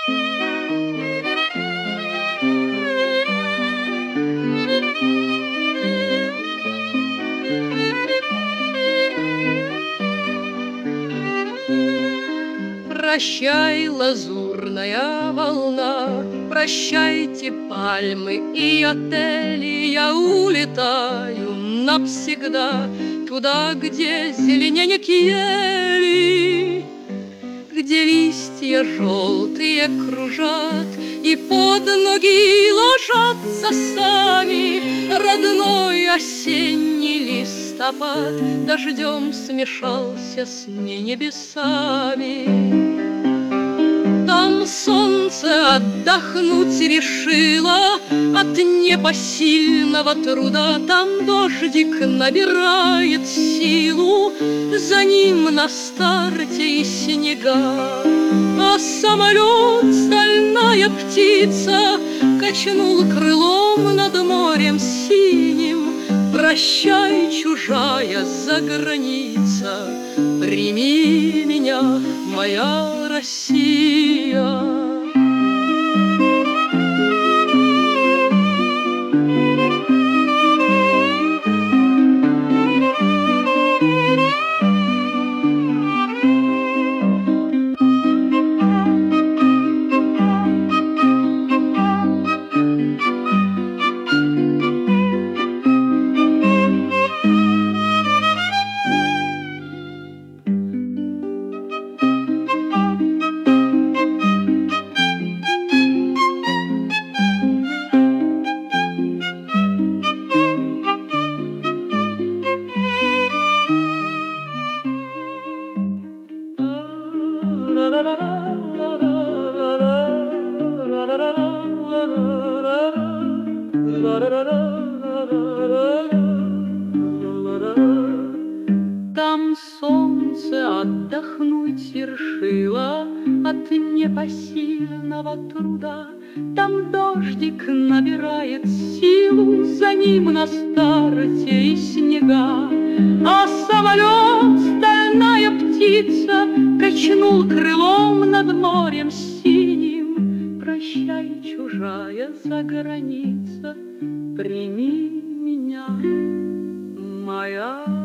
Прощай, лазурная волна, прощайте пальмы и отели. Я улетаю навсегда туда, где зеленеет ели, где листья желтые кружат и под ноги ложатся сами. Родной осенний листопад дождем смешался с небесами. Там солнце отдохнуть решило от непосильного труда. Там дождик набирает силу, за ним на старте и снега. А самолет, стальная птица, качнул крылом над морем синим. Прощай, чужая заграница, прими меня, моя Россия. Там солнце отдохнуть решило от непосильного труда. Там дождик набирает силу, за ним на старте и снега. А самолет, стальная птица, качнул крылом над морем синим. Прощай, чужая заграница, прими меня, моя